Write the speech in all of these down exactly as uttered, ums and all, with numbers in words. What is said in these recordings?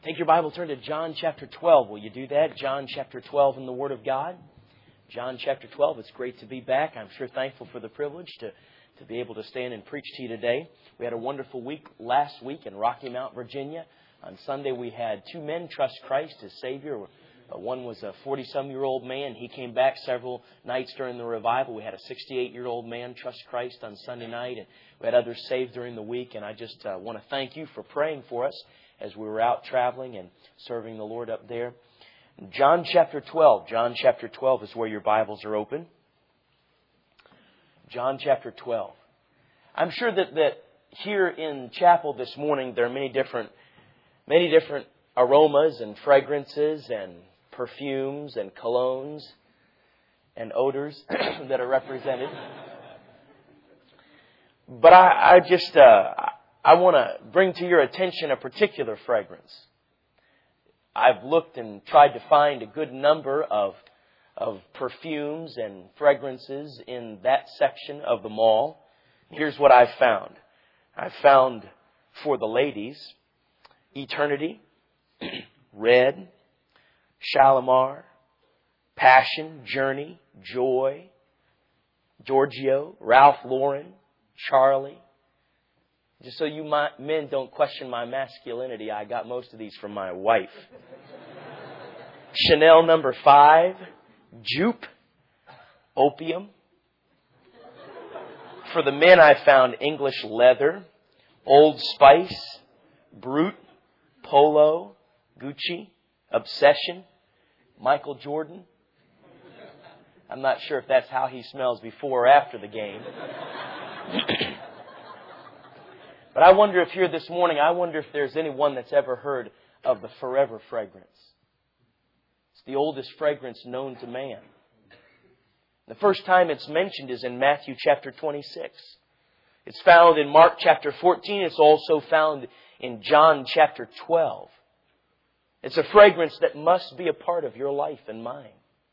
Take your Bible, turn to John chapter twelve. Will you do that? John chapter twelve in the Word of God. John chapter twelve. It's great to be back. I'm sure thankful for the privilege to, to be able to stand and preach to you today. We had a wonderful week last week in Rocky Mount, Virginia. On Sunday we had two men trust Christ as Savior. One was a forty-some-year-old man. He came back several nights during the revival. We had a sixty-eight-year-old man trust Christ on Sunday night. And we had others saved during the week. And I just uh, want to thank you for praying for us as we were out traveling and serving the Lord up there. John chapter twelve. John chapter twelve is where your Bibles are open. John chapter twelve. I'm sure that, that here in chapel this morning there are many different, many different aromas and fragrances and perfumes and colognes and odors that are represented. But I, I just... Uh, I want to bring to your attention a particular fragrance. I've looked and tried to find a good number of, of perfumes and fragrances in that section of the mall. Here's what I've found. I've found for the ladies, Eternity, Red, Shalimar, Passion, Journey, Joy, Giorgio, Ralph Lauren, Charlie. Just so you men don't question my masculinity, I got most of these from my wife. Chanel number five, Jupe, Opium. For the men, I found English Leather, Old Spice, Brute, Polo, Gucci, Obsession, Michael Jordan. I'm not sure if that's how he smells before or after the game. But I wonder if here this morning, I wonder if there's anyone that's ever heard of the Forever fragrance. It's the oldest fragrance known to man. The first time it's mentioned is in Matthew chapter twenty-six. It's found in Mark chapter fourteen. It's also found in John chapter twelve. It's a fragrance that must be a part of your life and mine.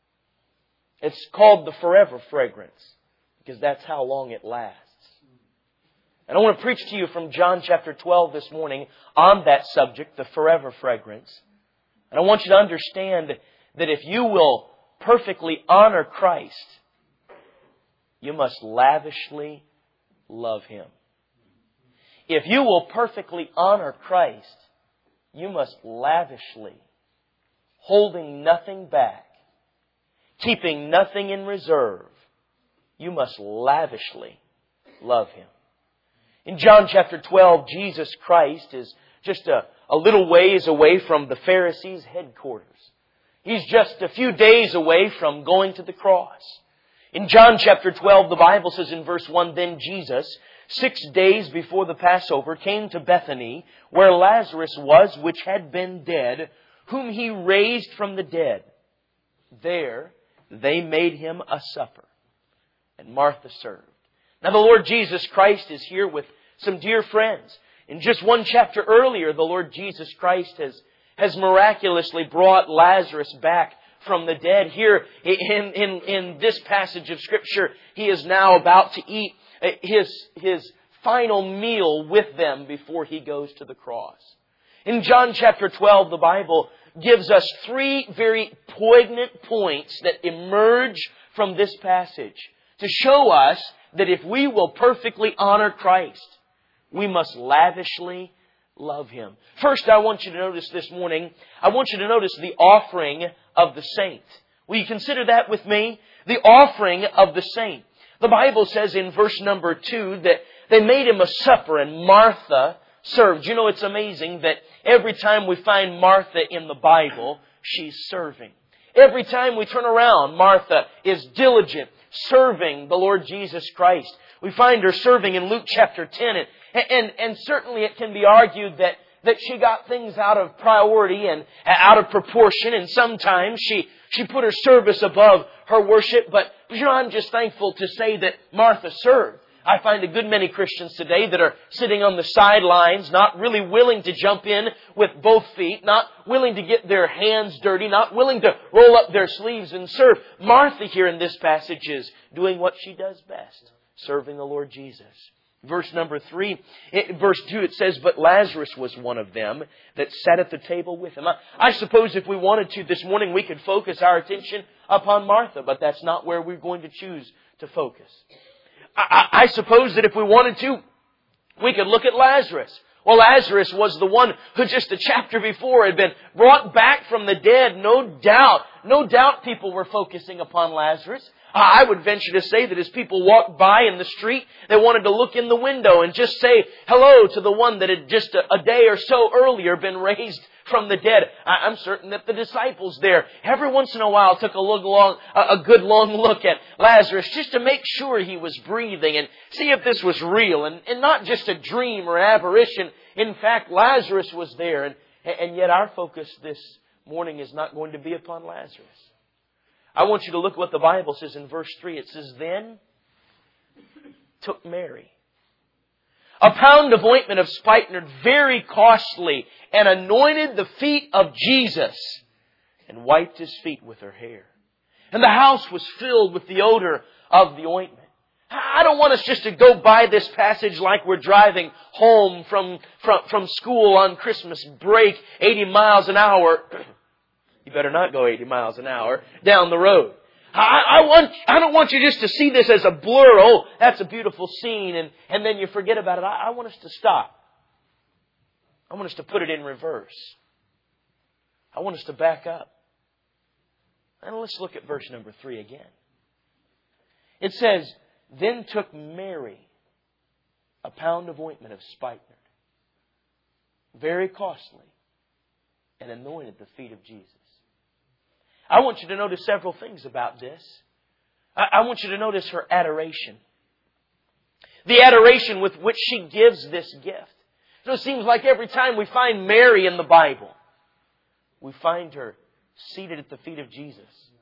It's called the Forever fragrance because that's how long it lasts. And I want to preach to you from John chapter twelve this morning on that subject, the Forever fragrance. And I want you to understand that if you will perfectly honor Christ, you must lavishly love Him. If you will perfectly honor Christ, you must lavishly, holding nothing back, keeping nothing in reserve, you must lavishly love Him. In John chapter twelve, Jesus Christ is just a, a little ways away from the Pharisees' headquarters. He's just a few days away from going to the cross. In John chapter twelve, the Bible says in verse one, Then Jesus, six days before the Passover, came to Bethany, where Lazarus was, which had been dead, whom He raised from the dead. There they made Him a supper, and Martha served. Now the Lord Jesus Christ is here with some dear friends. In just one chapter earlier, the Lord Jesus Christ has, has miraculously brought Lazarus back from the dead. Here in, in, in this passage of Scripture, He is now about to eat His, his final meal with them before He goes to the cross. In John chapter twelve, the Bible gives us three very poignant points that emerge from this passage to show us that if we will perfectly honor Christ, we must lavishly love Him. First, I want you to notice this morning, I want you to notice the offering of the saint. Will you consider that with me? The offering of the saint. The Bible says in verse number two that they made Him a supper and Martha served. You know, it's amazing that every time we find Martha in the Bible, she's serving. Every time we turn around, Martha is diligent, serving the Lord Jesus Christ. We find her serving in Luke chapter ten. And, and, and certainly it can be argued that, that she got things out of priority and out of proportion. And sometimes she, she put her service above her worship. But, you know, I'm just thankful to say that Martha served. I find a good many Christians today that are sitting on the sidelines, not really willing to jump in with both feet, not willing to get their hands dirty, not willing to roll up their sleeves and serve. Martha here in this passage is doing what she does best, serving the Lord Jesus. Verse number three, it, verse two, it says, but Lazarus was one of them that sat at the table with him. I, I suppose if we wanted to this morning, we could focus our attention upon Martha, but that's not where we're going to choose to focus. I, I, I suppose that if we wanted to, we could look at Lazarus. Well, Lazarus was the one who just a chapter before had been brought back from the dead. No doubt, no doubt people were focusing upon Lazarus. I would venture to say that as people walked by in the street, they wanted to look in the window and just say hello to the one that had just a, a day or so earlier been raised from the dead. I, I'm certain that the disciples there every once in a while took a look long, a, a good long look at Lazarus just to make sure he was breathing and see if this was real and, and not just a dream or an aberration. In fact, Lazarus was there, and, and yet our focus this morning is not going to be upon Lazarus. I want you to look what the Bible says in verse three. It says, then took Mary a pound of ointment of spikenard, very costly, and anointed the feet of Jesus, and wiped His feet with her hair. And the house was filled with the odor of the ointment. I don't want us just to go by this passage like we're driving home from, from, from school on Christmas break, eighty miles an hour. You better not go eighty miles an hour down the road. I, I want, I don't want you just to see this as a blur. Oh, that's a beautiful scene. And, and then you forget about it. I, I want us to stop. I want us to put it in reverse. I want us to back up. And let's look at verse number three again. It says, then took Mary a pound of ointment of spikenard, very costly, and anointed the feet of Jesus. I want you to notice several things about this. I, I want you to notice her adoration. The adoration with which she gives this gift. So it seems like every time we find Mary in the Bible, we find her seated at the feet of Jesus.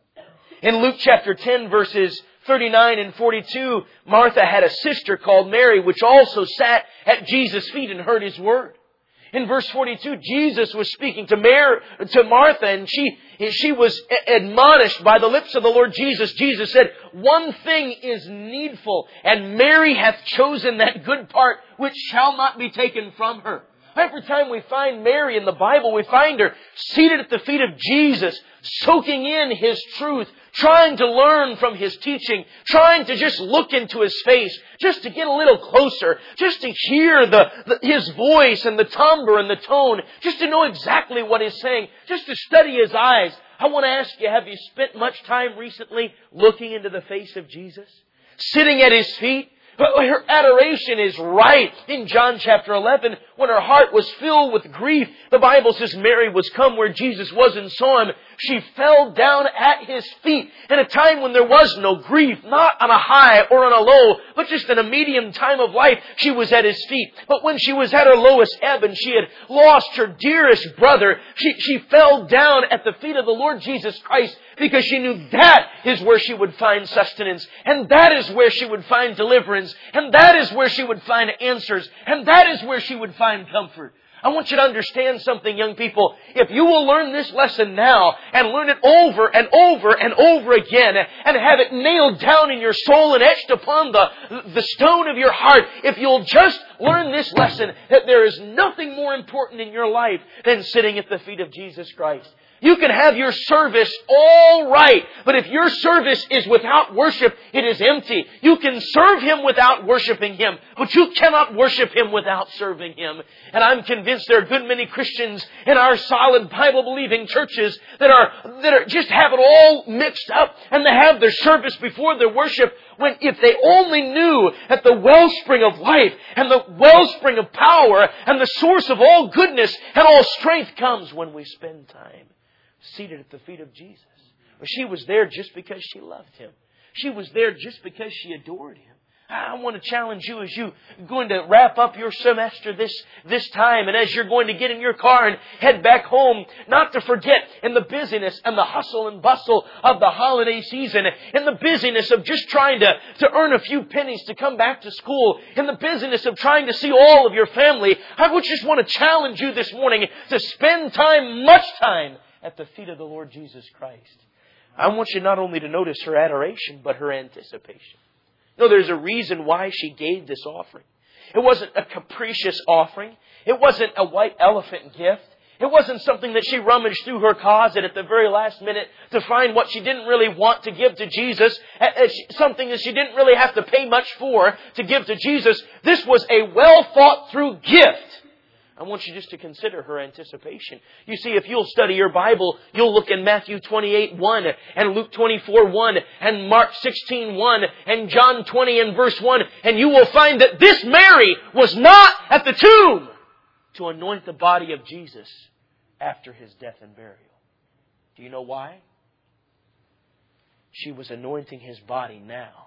In Luke chapter ten, verses thirty-nine and forty-two, Martha had a sister called Mary, which also sat at Jesus' feet and heard His word. In verse forty-two, Jesus was speaking to Mary, to Martha, and she, she was admonished by the lips of the Lord Jesus. Jesus said, one thing is needful, and Mary hath chosen that good part which shall not be taken from her. Every time we find Mary in the Bible, we find her seated at the feet of Jesus, soaking in His truth, trying to learn from His teaching, trying to just look into His face, just to get a little closer, just to hear the, the His voice and the timbre and the tone, just to know exactly what He's saying, just to study His eyes. I want to ask you, have you spent much time recently looking into the face of Jesus? Sitting at His feet? Her adoration is right. In John chapter eleven, when her heart was filled with grief, the Bible says Mary was come where Jesus was and saw Him. She fell down at His feet in a time when there was no grief, not on a high or on a low, but just in a medium time of life, she was at His feet. But when she was at her lowest ebb and she had lost her dearest brother, she, she fell down at the feet of the Lord Jesus Christ, because she knew that is where she would find sustenance, and that is where she would find deliverance, and that is where she would find answers, and that is where she would find comfort. I want you to understand something, young people. If you will learn this lesson now and learn it over and over and over again and have it nailed down in your soul and etched upon the, the stone of your heart, if you'll just learn this lesson, that there is nothing more important in your life than sitting at the feet of Jesus Christ. You can have your service all right, but if your service is without worship, it is empty. You can serve Him without worshiping Him, but you cannot worship Him without serving Him. And I'm convinced there are a good many Christians in our solid Bible-believing churches that are that are just have it all mixed up, and they have their service before their worship, when if they only knew that the wellspring of life and the wellspring of power and the source of all goodness and all strength comes when we spend time seated at the feet of Jesus. Well, she was there just because she loved Him. She was there just because she adored Him. I want to challenge you as you're going to wrap up your semester this, this time, and as you're going to get in your car and head back home, not to forget in the busyness and the hustle and bustle of the holiday season, in the busyness of just trying to, to earn a few pennies to come back to school, in the busyness of trying to see all of your family, I would just want to challenge you this morning to spend time, much time, at the feet of the Lord Jesus Christ. I want you not only to notice her adoration, but her anticipation. No, there's a reason why she gave this offering. It wasn't a capricious offering. It wasn't a white elephant gift. It wasn't something that she rummaged through her closet at the very last minute to find what she didn't really want to give to Jesus, something that she didn't really have to pay much for to give to Jesus. This was a well thought through gift. I want you just to consider her anticipation. You see, if you'll study your Bible, you'll look in Matthew twenty-eight one and Luke twenty-four one and Mark sixteen one and John twenty and verse one, and you will find that this Mary was not at the tomb to anoint the body of Jesus after His death and burial. Do you know why? She was anointing His body now.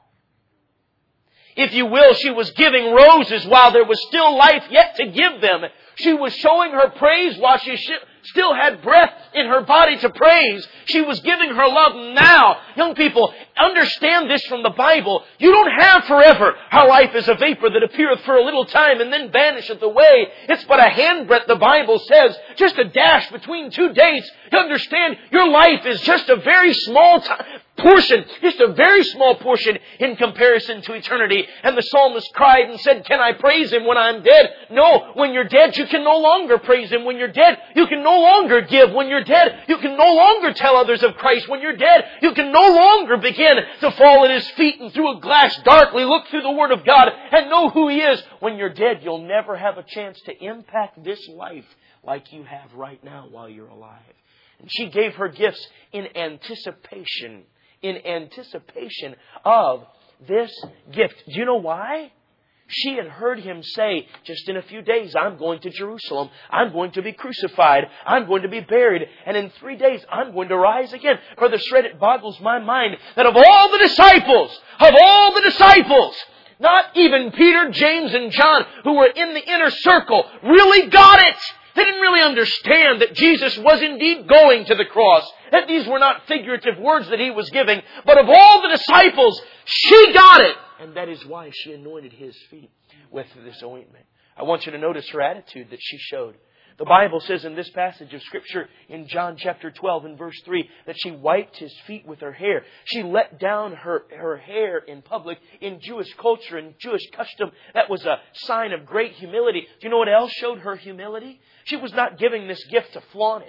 If you will, she was giving roses while there was still life yet to give them. She was showing her praise while she still had breath in her body to praise. She was giving her love now. Young people, understand this from the Bible. You don't have forever. Our life is a vapor that appeareth for a little time and then vanisheth away. It's but a handbreadth, the Bible says. Just a dash between two dates. You understand, your life is just a very small time. Portion, just a very small portion in comparison to eternity. And the psalmist cried and said, can I praise Him when I'm dead? No, when you're dead, you can no longer praise Him. When you're dead, you can no longer give. When you're dead, you can no longer tell others of Christ. When you're dead, you can no longer begin to fall at His feet and through a glass darkly look through the Word of God and know who He is. When you're dead, you'll never have a chance to impact this life like you have right now while you're alive. And she gave her gifts in anticipation. In anticipation of this gift. Do you know why? She had heard Him say, just in a few days, I'm going to Jerusalem. I'm going to be crucified. I'm going to be buried. And in three days, I'm going to rise again. Brother Shred, it boggles my mind that of all the disciples, of all the disciples, not even Peter, James, and John, who were in the inner circle, really got it. They didn't really understand that Jesus was indeed going to the cross. That these were not figurative words that He was giving. But of all the disciples, she got it. And that is why she anointed His feet with this ointment. I want you to notice her attitude that she showed. The Bible says in this passage of Scripture in John chapter twelve and verse three that she wiped His feet with her hair. She let down her, her hair in public. In Jewish culture and Jewish custom, that was a sign of great humility. Do you know what else showed her humility? She was not giving this gift to flaunt it.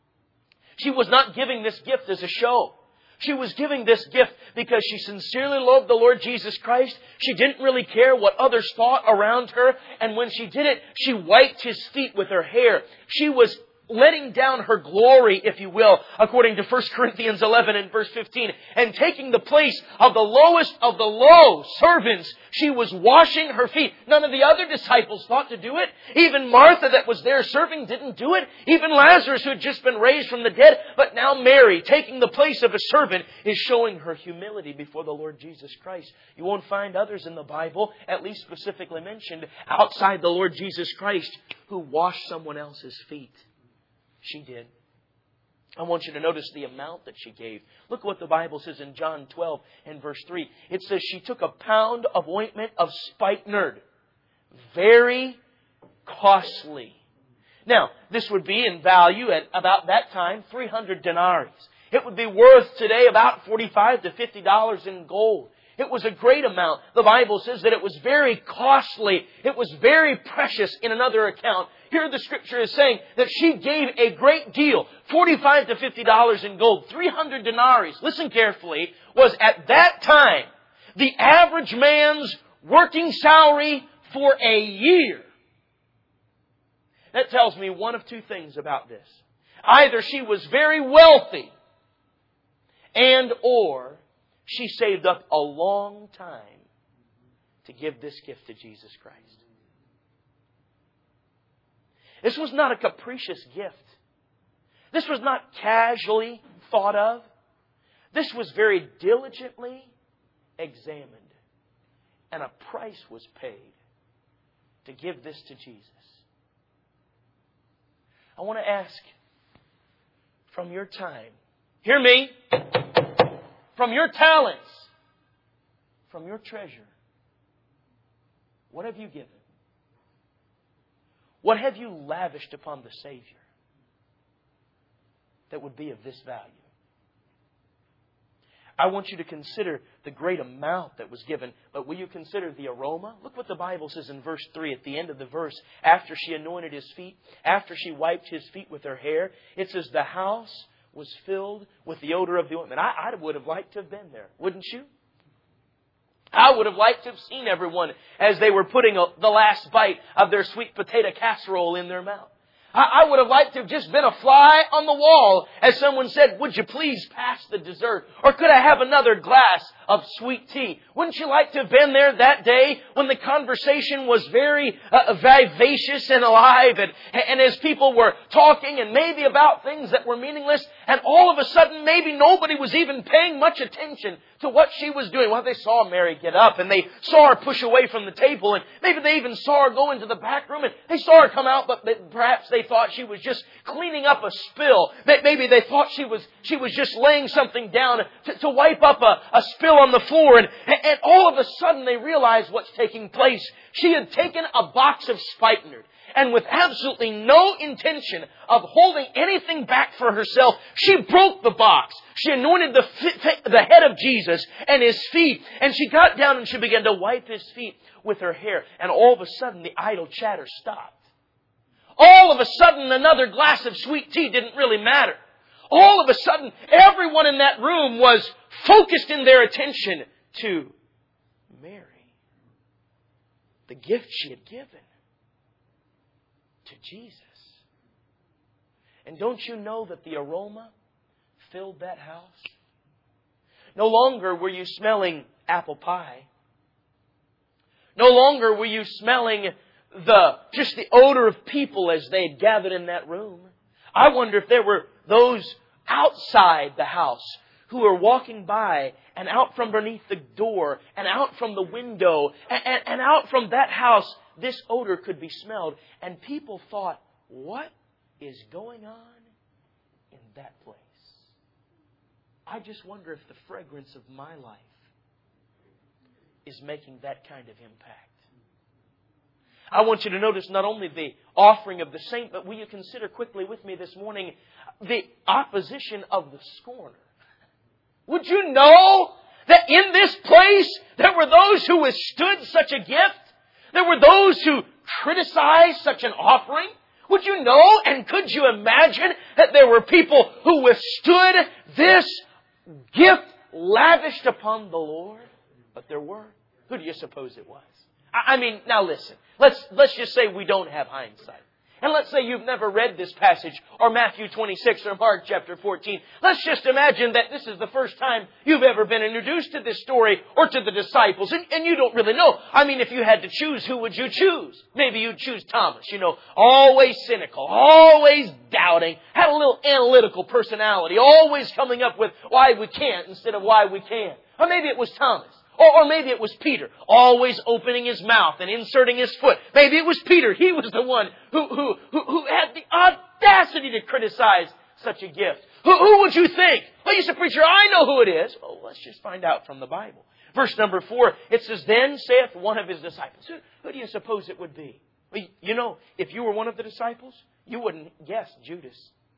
She was not giving this gift as a show. She was giving this gift because she sincerely loved the Lord Jesus Christ. She didn't really care what others thought around her. And when she did it, she wiped His feet with her hair. She was letting down her glory, if you will, according to First Corinthians eleven and verse fifteen, and taking the place of the lowest of the low servants. She was washing her feet. None of the other disciples thought to do it. Even Martha that was there serving didn't do it. Even Lazarus, who had just been raised from the dead. But now Mary, taking the place of a servant, is showing her humility before the Lord Jesus Christ. You won't find others in the Bible, at least specifically mentioned, outside the Lord Jesus Christ, who washed someone else's feet. She did. I want you to notice the amount that she gave. Look what the Bible says in John twelve and verse three. It says she took a pound of ointment of spikenard. Very costly. Now, this would be in value at about that time three hundred denarii. It would be worth today about forty-five to fifty dollars in gold. It was a great amount. The Bible says that it was very costly. It was very precious in another account. Here the Scripture is saying that she gave a great deal. forty-five to fifty dollars in gold. three hundred denarii. Listen carefully. Was at that time the average man's working salary for a year. That tells me one of two things about this. Either she was very wealthy and or she saved up a long time to give this gift to Jesus Christ. This was not a capricious gift. This was not casually thought of. This was very diligently examined. And a price was paid to give this to Jesus. I want to ask, from your time, hear me, from your talents, from your treasure, what have you given? What have you lavished upon the Savior that would be of this value? I want you to consider the great amount that was given. But will you consider the aroma? Look what the Bible says in verse three at the end of the verse. After she anointed His feet, after she wiped His feet with her hair, it says the house was filled with the odor of the ointment. I, I would have liked to have been there, wouldn't you? I would have liked to have seen everyone as they were putting a, the last bite of their sweet potato casserole in their mouth. I would have liked to have just been a fly on the wall as someone said, would you please pass the dessert? Or could I have another glass of sweet tea? Wouldn't you like to have been there that day when the conversation was very uh, vivacious and alive and, and as people were talking and maybe about things that were meaningless and all of a sudden maybe nobody was even paying much attention to what she was doing? Well, they saw Mary get up and they saw her push away from the table and maybe they even saw her go into the back room and they saw her come out, but perhaps they thought she was just cleaning up a spill. Maybe they thought she was she was just laying something down to, to wipe up a, a spill on the floor. And, and all of a sudden they realized what's taking place. She had taken a box of spikenard. And with absolutely no intention of holding anything back for herself, she broke the box. She anointed the, the head of Jesus and His feet. And she got down and she began to wipe His feet with her hair. And all of a sudden the idle chatter stopped. All of a sudden, another glass of sweet tea didn't really matter. All of a sudden, everyone in that room was focused in their attention to Mary. The gift she had given to Jesus. And don't you know that the aroma filled that house? No longer were you smelling apple pie. No longer were you smelling the just the odor of people as they had gathered in that room. I wonder if there were those outside the house who were walking by and out from beneath the door and out from the window and, and, and out from that house, this odor could be smelled. And people thought, what is going on in that place? I just wonder if the fragrance of my life is making that kind of impact. I want you to notice not only the offering of the saint, but will you consider quickly with me this morning the opposition of the scorner? Would you know that in this place there were those who withstood such a gift? There were those who criticized such an offering? Would you know and could you imagine that there were people who withstood this gift lavished upon the Lord? But there were. Who do you suppose it was? I mean, now listen. Let's, let's just say we don't have hindsight. And let's say you've never read this passage or Matthew twenty-six or Mark chapter fourteen. Let's just imagine that this is the first time you've ever been introduced to this story or to the disciples. And, and you don't really know. I mean, if you had to choose, who would you choose? Maybe you'd choose Thomas. You know, always cynical, always doubting, had a little analytical personality, always coming up with why we can't instead of why we can. Or maybe it was Thomas. Or, or maybe it was Peter, always opening his mouth and inserting his foot. Maybe it was Peter. He was the one who, who, who, who had the audacity to criticize such a gift. Who, who would you think? Well, you say, preacher, I know who it is. Well, let's just find out from the Bible. Verse number four, it says, then saith one of His disciples. Who, who do you suppose it would be? Well, you know, if you were one of the disciples, you wouldn't guess Judas.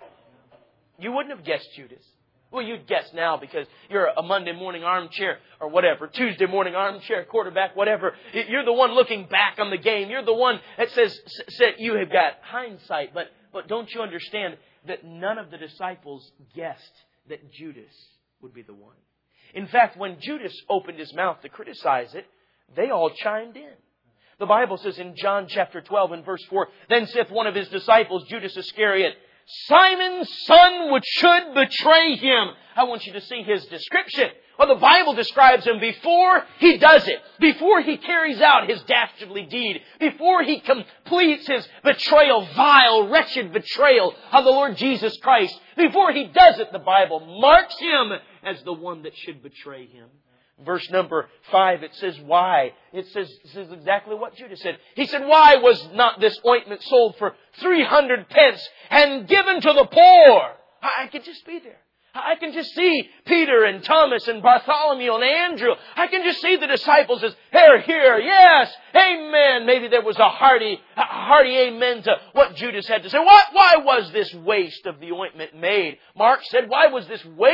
You wouldn't have guessed Judas. Well, you'd guess now because you're a Monday morning armchair or whatever, Tuesday morning armchair quarterback, whatever. You're the one looking back on the game. You're the one that says, said you have got hindsight. But, but don't you understand that none of the disciples guessed that Judas would be the one? In fact, when Judas opened his mouth to criticize it, they all chimed in. The Bible says in John chapter twelve and verse four, then saith one of His disciples, Judas Iscariot, Simon's son which should betray Him. I want you to see his description. Well, the Bible describes him before he does it, before he carries out his dastardly deed, before he completes his betrayal, vile, wretched betrayal of the Lord Jesus Christ. Before he does it, the Bible marks him as the one that should betray Him. Verse number five, it says, why? It says, it says exactly what Judas said. He said, why was not this ointment sold for three hundred pence and given to the poor? I, I could just be there. I can just see Peter and Thomas and Bartholomew and Andrew. I can just see the disciples as, here, here, yes, amen. Maybe there was a hearty, a hearty amen to what Judas had to say. Why, why was this waste of the ointment made? Mark said, why was this waste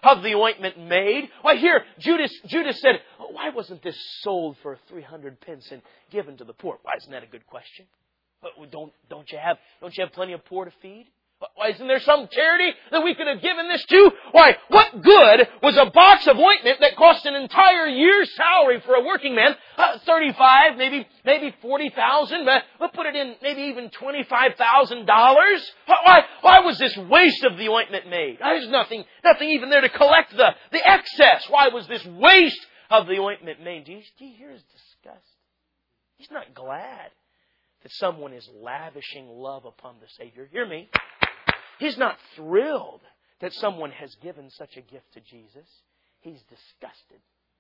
of the ointment made? Why, here, Judas, Judas said, oh, why wasn't this sold for three hundred pence and given to the poor? Why, isn't that a good question? Don't, don't you have, don't you have plenty of poor to feed? Why, isn't there some charity that we could have given this to? Why, what good was a box of ointment that cost an entire year's salary for a working man? Uh, thirty-five, maybe, maybe forty thousand. But we'll put it in maybe even twenty-five thousand dollars. Why, why was this waste of the ointment made? There's nothing, nothing even there to collect the, the excess. Why was this waste of the ointment made? Do you, do you hear his disgust? He's not glad that someone is lavishing love upon the Savior. Hear me. He's not thrilled that someone has given such a gift to Jesus. He's disgusted.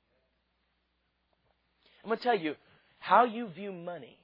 I'm going to tell you, how you view money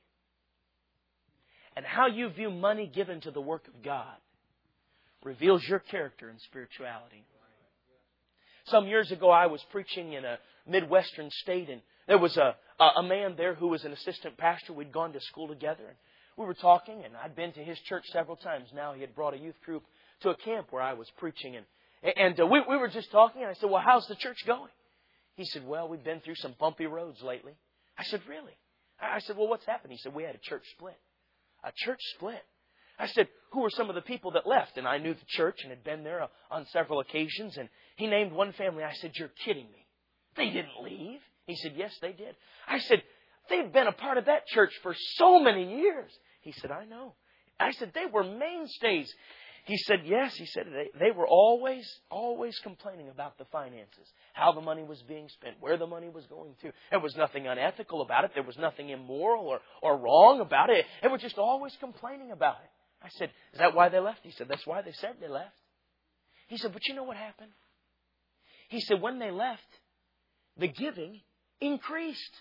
and how you view money given to the work of God reveals your character and spirituality. Some years ago, I was preaching in a Midwestern state, and there was a, a man there who was an assistant pastor. We'd gone to school together, and we were talking, and I'd been to his church several times. Now he had brought a youth group to a camp where I was preaching, and and uh, we, we were just talking, and I said, well, how's the church going? He said, well, we've been through some bumpy roads lately. I said, really? I said, well, what's happened? He said, we had a church split. A church split. I said, who were some of the people that left? And I knew the church and had been there on several occasions, and he named one family. I said, you're kidding me. They didn't leave. He said, yes, they did. I said, they've been a part of that church for so many years. He said, I know. I said, they were mainstays. He said, yes. He said, they, they were always, always complaining about the finances, how the money was being spent, where the money was going to. There was nothing unethical about it. There was nothing immoral or, or wrong about it. They were just always complaining about it. I said, is that why they left? He said, that's why they said they left. He said, but you know what happened? He said, when they left, the giving increased.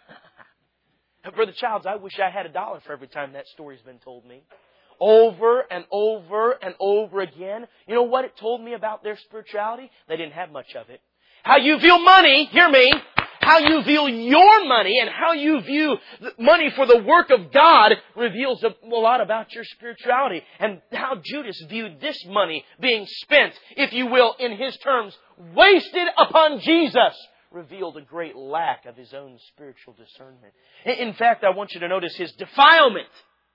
Brother Childs, I wish I had a dollar for every time that story's been told me. Over and over and over again. You know what it told me about their spirituality? They didn't have much of it. How you view money, hear me, how you view your money and how you view money for the work of God reveals a lot about your spirituality. And how Judas viewed this money being spent, if you will, in his terms, wasted upon Jesus, revealed a great lack of his own spiritual discernment. In fact, I want you to notice his defilement.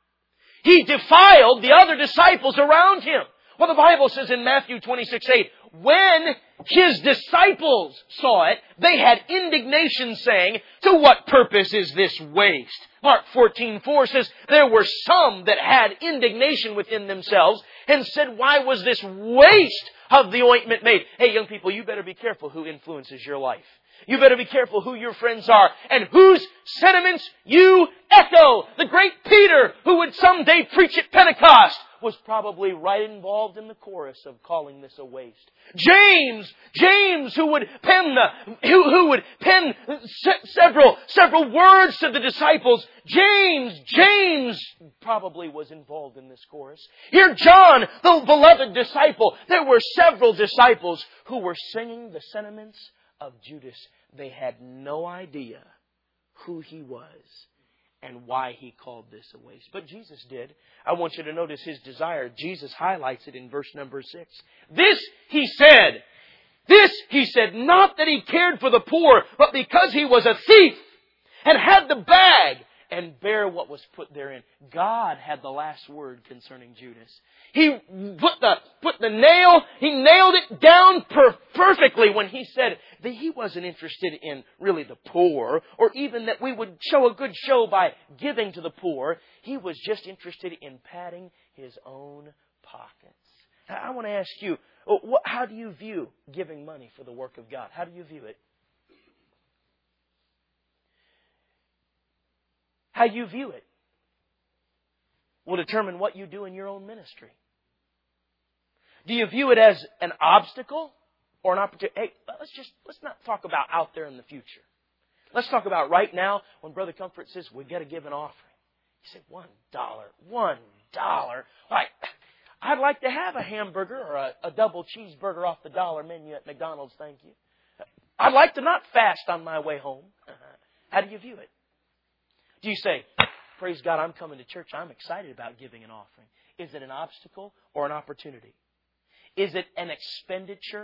He defiled the other disciples around him. Well, the Bible says in Matthew twenty-six eight, when his disciples saw it, they had indignation, saying, to what purpose is this waste? Mark fourteen four says, there were some that had indignation within themselves and said, why was this waste of the ointment made? Hey, young people, you better be careful who influences your life. You better be careful who your friends are and whose sentiments you echo. The great Peter, who would someday preach at Pentecost, was probably right involved in the chorus of calling this a waste. James, James, who would pen the, who, who would pen se- several, several words to the disciples. James, James probably was involved in this chorus. Here, John, the beloved disciple. There were several disciples who were singing the sentiments of Judas. They had no idea who he was and why he called this a waste. But Jesus did. I want you to notice his desire. Jesus highlights it in verse number six. This he said. This he said, not that he cared for the poor, but because he was a thief and had the bag and bear what was put therein. God had the last word concerning Judas. He put the, put the nail, he nailed it down per- perfectly when he said that he wasn't interested in really the poor, or even that we would show a good show by giving to the poor. He was just interested in padding his own pockets. I want to ask you, how do you view giving money for the work of God? How do you view it? How you view it will determine what you do in your own ministry. Do you view it as an obstacle or an opportunity? Hey, let's just, let's not talk about out there in the future. Let's talk about right now when Brother Comfort says we've got to give an offering. You say, one dollar, one dollar. Why, I'd like to have a hamburger or a, a double cheeseburger off the dollar menu at McDonald's, thank you. I'd like to not fast on my way home. How do you view it? Do you say, praise God, I'm coming to church. I'm excited about giving an offering. Is it an obstacle or an opportunity? Is it an expenditure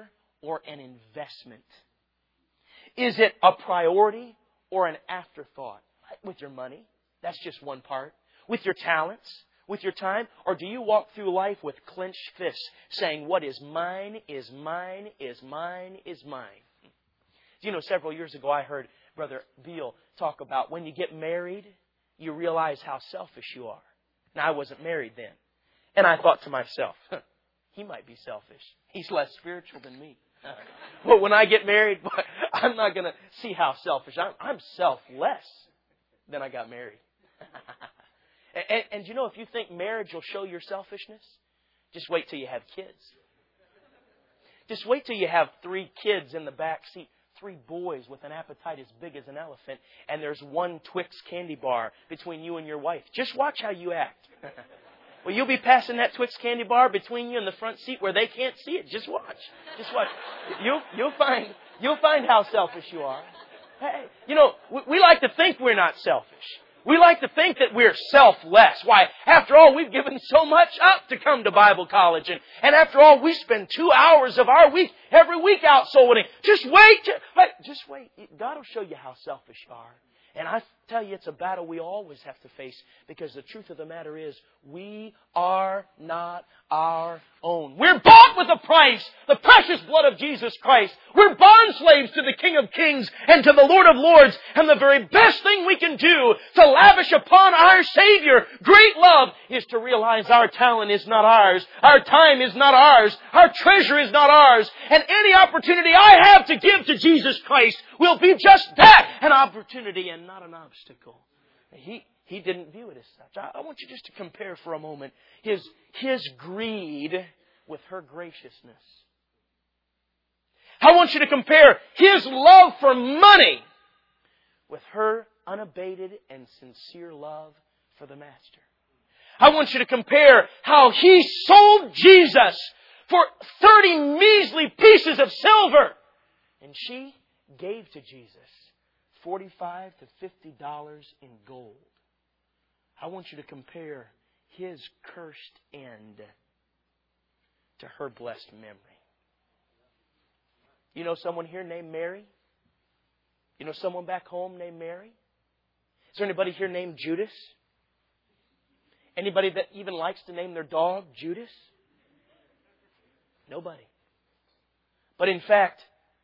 or an investment? Is it a priority or an afterthought? With your money, that's just one part. With your talents, with your time? Or do you walk through life with clenched fists saying, what is mine is mine is mine is mine? Do you know, several years ago I heard Brother Beal talk about when you get married, you realize how selfish you are. Now, I wasn't married then. And I thought to myself, huh, he might be selfish. He's less spiritual than me. But when I get married, I'm not going to see how selfish. I'm, I'm selfless. Then I got married. and, and, and you know, if you think marriage will show your selfishness, just wait till you have kids. Just wait till you have three kids in the back seat. Three boys with an appetite as big as an elephant, and there's one Twix candy bar between you and your wife. Just watch how you act. Well, you'll be passing that Twix candy bar between you and the front seat where they can't see it. Just watch. Just watch. You'll, you'll find, you'll find how selfish you are. Hey, you know, we, we like to think we're not selfish. We like to think that we're selfless. Why, after all, we've given so much up to come to Bible college. And, and after all, we spend two hours of our week, every week out soul winning. Just wait. To, just wait. God will show you how selfish you are. And I tell you, it's a battle we always have to face, because the truth of the matter is, we are not our own. We're bought with a price, the precious blood of Jesus Christ. We're bond slaves to the King of Kings and to the Lord of Lords. And the very best thing we can do to lavish upon our Savior great love is to realize our talent is not ours. Our time is not ours. Our treasure is not ours. And any opportunity I have to give to Jesus Christ will be just that, an opportunity and not an obstacle. He, he didn't view it as such. I, I want you just to compare for a moment his, his greed with her graciousness. I want you to compare his love for money with her unabated and sincere love for the Master. I want you to compare how he sold Jesus for thirty measly pieces of silver, and she gave to Jesus forty-five to fifty dollars in gold. I want you to compare his cursed end to her blessed memory. You know someone here named Mary? You know someone back home named Mary? Is there anybody here named Judas? Anybody that even likes to name their dog Judas? Nobody. But in fact,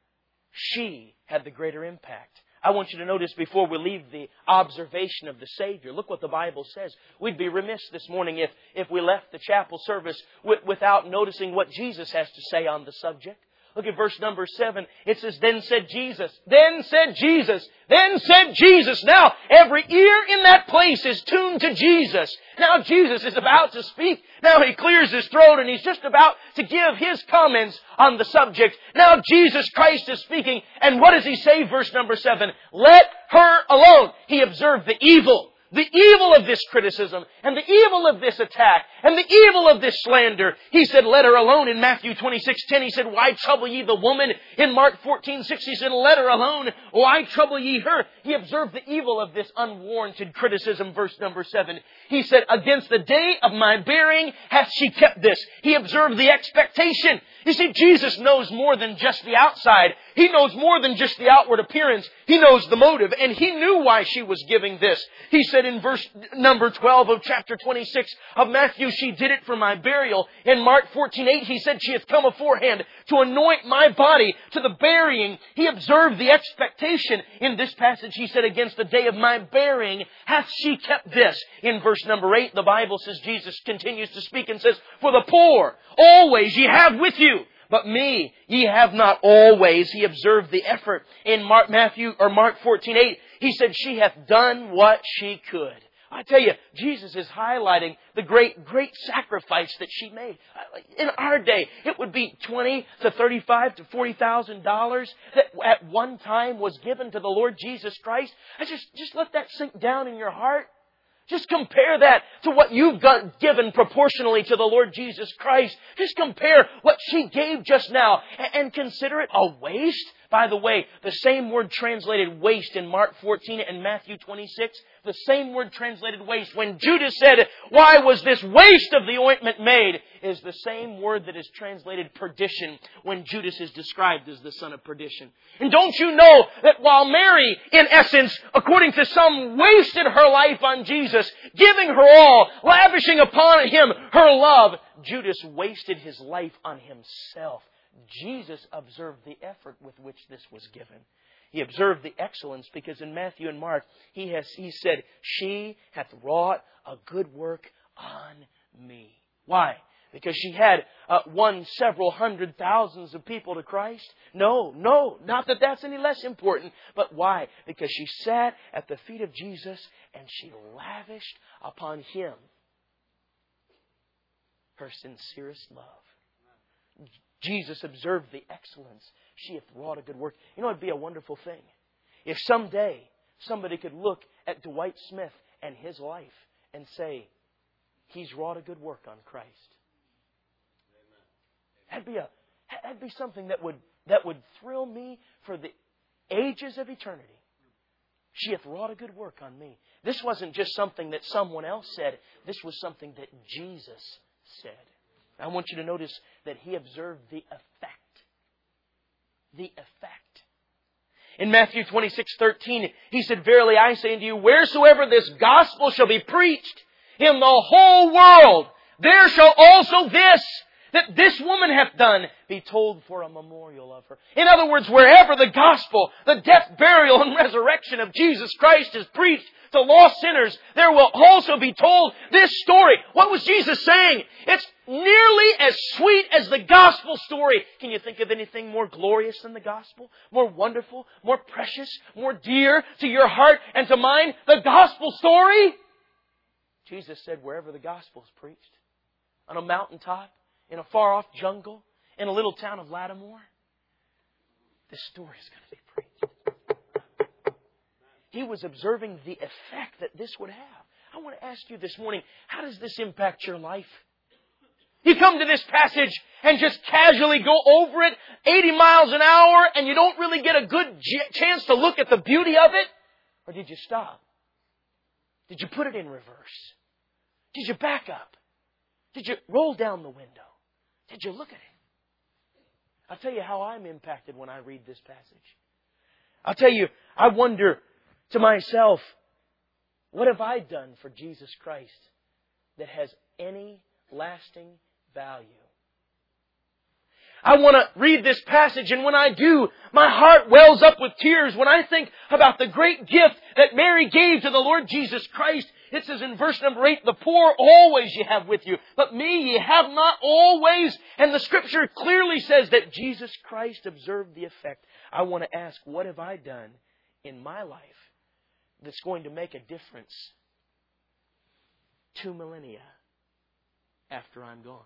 she had the greater impact. I want you to notice before we leave the observation of the Savior, look what the Bible says. We'd be remiss this morning if, if we left the chapel service w- without noticing what Jesus has to say on the subject. Look at verse number seven. It says, Then said Jesus, then said Jesus, then said Jesus. Now, every ear in that place is tuned to Jesus. Now Jesus is about to speak. Now he clears his throat and he's just about to give his comments on the subject. Now Jesus Christ is speaking. And what does he say? Verse number seven. Let her alone. He observed the evil. The evil of this criticism and the evil of this attack and the evil of this slander. He said, let her alone. In Matthew twenty-six ten, he said, why trouble ye the woman? In Mark fourteen six, he said, let her alone. Why trouble ye her? He observed the evil of this unwarranted criticism. Verse number seven. He said, against the day of my bearing hath she kept this. He observed the expectation. You see, Jesus knows more than just the outside. He knows more than just the outward appearance. He knows the motive. And he knew why she was giving this. He said in verse number twelve of chapter twenty-six of Matthew, she did it for my burial. In Mark fourteen eight, he said she hath come aforehand to anoint my body to the burying. He observed the expectation. In this passage, he said, against the day of my burying hath she kept this. In verse number eight, the Bible says, Jesus continues to speak and says, for the poor always ye have with you, but me ye have not always. He observed the effort. In Mark, Matthew or Mark fourteen eight, he said, she hath done what she could. I tell you, Jesus is highlighting the great, great sacrifice that she made. In our day, it would be twenty to thirty-five to forty thousand dollars that at one time was given to the Lord Jesus Christ. I just, just let that sink down in your heart. Just compare that to what you've got given proportionally to the Lord Jesus Christ. Just compare what she gave just now and consider it a waste. By the way, the same word translated waste in Mark fourteen and Matthew twenty-six, The same word translated waste. When Judas said, why was this waste of the ointment made? Is the same word that is translated perdition when Judas is described as the son of perdition. And don't you know that while Mary, in essence, according to some, wasted her life on Jesus, giving her all, lavishing upon Him her love, Judas wasted his life on himself. Jesus observed the effort with which this was given. He observed the excellence because in Matthew and Mark, he has he said, she hath wrought a good work on me. Why? Because she had uh, won several hundred thousands of people to Christ? No, no, not that that's any less important. But why? Because she sat at the feet of Jesus and she lavished upon Him her sincerest love. Jesus observed the excellence. She hath wrought a good work. You know, it'd be a wonderful thing if someday somebody could look at Dwight Smith and his life and say, he's wrought a good work on Christ. That'd be a that'd be something that would that would thrill me for the ages of eternity. She hath wrought a good work on me. This wasn't just something that someone else said. This was something that Jesus said. I want you to notice that He observed the effect. The effect. In Matthew twenty-six thirteen, He said, verily I say unto you, wheresoever this gospel shall be preached in the whole world, there shall also this, that this woman hath done, be told for a memorial of her. In other words, wherever the gospel, the death, burial, and resurrection of Jesus Christ is preached to lost sinners, there will also be told this story. What was Jesus saying? It's nearly as sweet as the gospel story. Can you think of anything more glorious than the gospel? More wonderful, more precious, more dear to your heart and to mine? The gospel story? Jesus said, wherever the gospel is preached, on a mountaintop, in a far-off jungle, in a little town of Lattimore, this story is going to be preached. He was observing the effect that this would have. I want to ask you this morning, how does this impact your life? You come to this passage and just casually go over it eighty miles an hour and you don't really get a good chance to look at the beauty of it? Or did you stop? Did you put it in reverse? Did you back up? Did you roll down the window? Did you look at it? I'll tell you how I'm impacted when I read this passage. I'll tell you, I wonder to myself, what have I done for Jesus Christ that has any lasting value? I want to read this passage, and when I do, my heart wells up with tears when I think about the great gift that Mary gave to the Lord Jesus Christ. It says in verse number eight, the poor always ye have with you, but me ye have not always. And the Scripture clearly says that Jesus Christ observed the effect. I want to ask, what have I done in my life that's going to make a difference two millennia after I'm gone?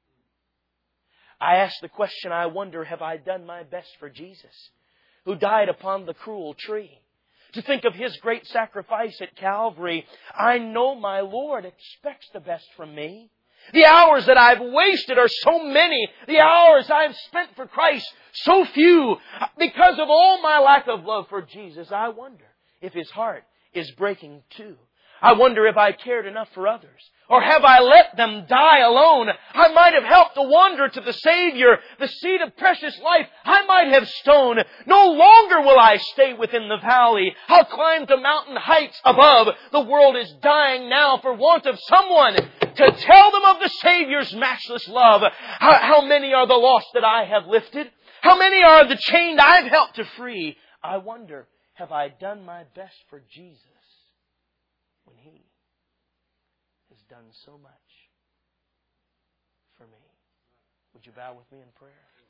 I ask the question, I wonder, have I done my best for Jesus, who died upon the cruel tree? To think of His great sacrifice at Calvary, I know my Lord expects the best from me. The hours that I've wasted are so many. The hours I've spent for Christ, so few. Because of all my lack of love for Jesus, I wonder if His heart is breaking too. I wonder if I cared enough for others. Or have I let them die alone? I might have helped to wander to the Savior, the seed of precious life. I might have stoned. No longer will I stay within the valley. I'll climb to mountain heights above. The world is dying now for want of someone to tell them of the Savior's matchless love. How, how many are the lost that I have lifted? How many are the chained I've helped to free? I wonder, have I done my best for Jesus when He has done so much for me? Would you bow with me in prayer?